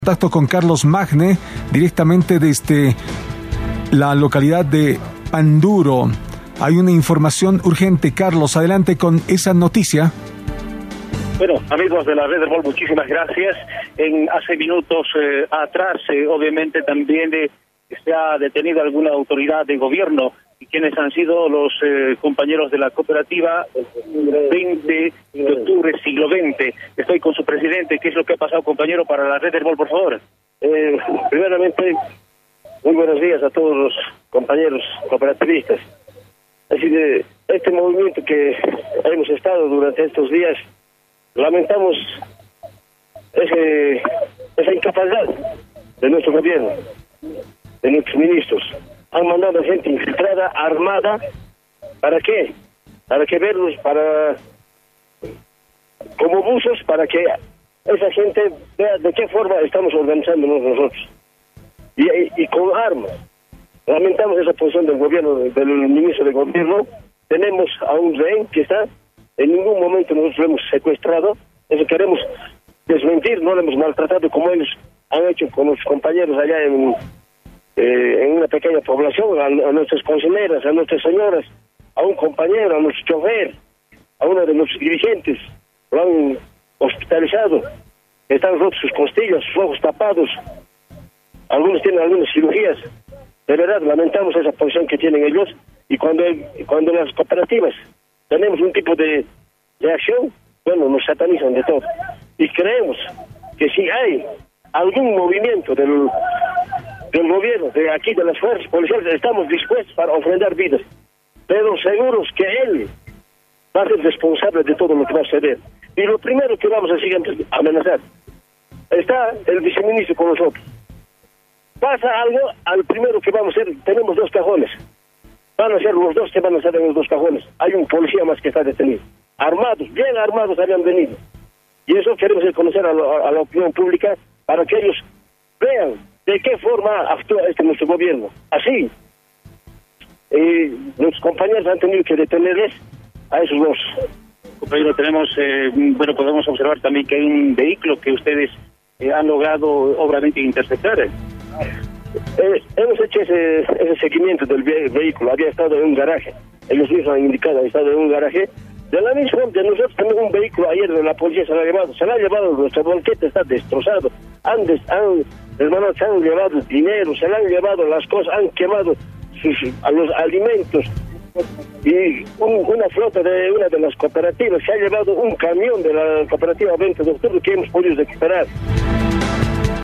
Contacto con Carlos Magne, directamente desde la localidad de Panduro. Hay una información urgente. Carlos, adelante con esa noticia. Bueno, amigos de la Red del Gol, muchísimas gracias. Hace minutos atrás, obviamente también se ha detenido alguna autoridad de gobierno, y quienes han sido los compañeros de la cooperativa 20 de octubre, siglo XX. Estoy con su presidente. ¿Qué es lo que ha pasado, compañero, para la Red del Gol, por favor? Primeramente, muy buenos días a todos los compañeros cooperativistas. Así de este movimiento que hemos estado durante estos días, lamentamos esa incapacidad de nuestro gobierno, de nuestros ministros. Han mandado gente infiltrada, armada. ¿Para qué? Para que verlos, como buzos, para que esa gente vea de qué forma estamos organizándonos nosotros. Y con armas. Lamentamos esa posición del gobierno, del ministro de gobierno. Tenemos a un rehén que está, en ningún momento nosotros lo hemos secuestrado. Eso queremos desmentir, no lo hemos maltratado como ellos han hecho con los compañeros allá en una pequeña población, a nuestras cocineras, a nuestras señoras, a un compañero, a nuestro chofer, a uno de nuestros dirigentes. Lo han hospitalizado, están rotos sus costillas, sus ojos tapados, algunos tienen algunas cirugías. De verdad, lamentamos esa posición que tienen ellos, y cuando las cooperativas tenemos un tipo de acción, bueno, nos satanizan de todo. Y creemos que si hay algún movimiento del gobierno, de aquí, de las fuerzas policiales, estamos dispuestos para ofrendar vidas, pero seguros que él va a ser responsable de todo lo que va a suceder. Y lo primero que vamos a seguir amenazar, está el viceministro con nosotros. Pasa algo, al primero que vamos a hacer, tenemos 2 cajones. Van a ser los 2 que van a estar en los 2 cajones. Hay un policía más que está detenido. Armados, bien armados habían venido. Y eso queremos conocer a la opinión pública, para que ellos vean de qué forma actúa nuestro gobierno. Así, los compañeros han tenido que detenerles a esos 2. Compañero, podemos observar también que hay un vehículo que ustedes han logrado obviamente interceptar. Hemos hecho ese seguimiento del vehículo. Había estado en un garaje. Ellos mismos han indicado, ha estado en un garaje. De la misma forma, de nosotros tenemos un vehículo, ayer de la policía se lo ha llevado, nuestra banqueta está destrozado. Han llevado dinero, se le han llevado las cosas, han quemado los alimentos. Y una flota de una de las cooperativas se ha llevado un camión de la cooperativa 20 de octubre que hemos podido recuperar.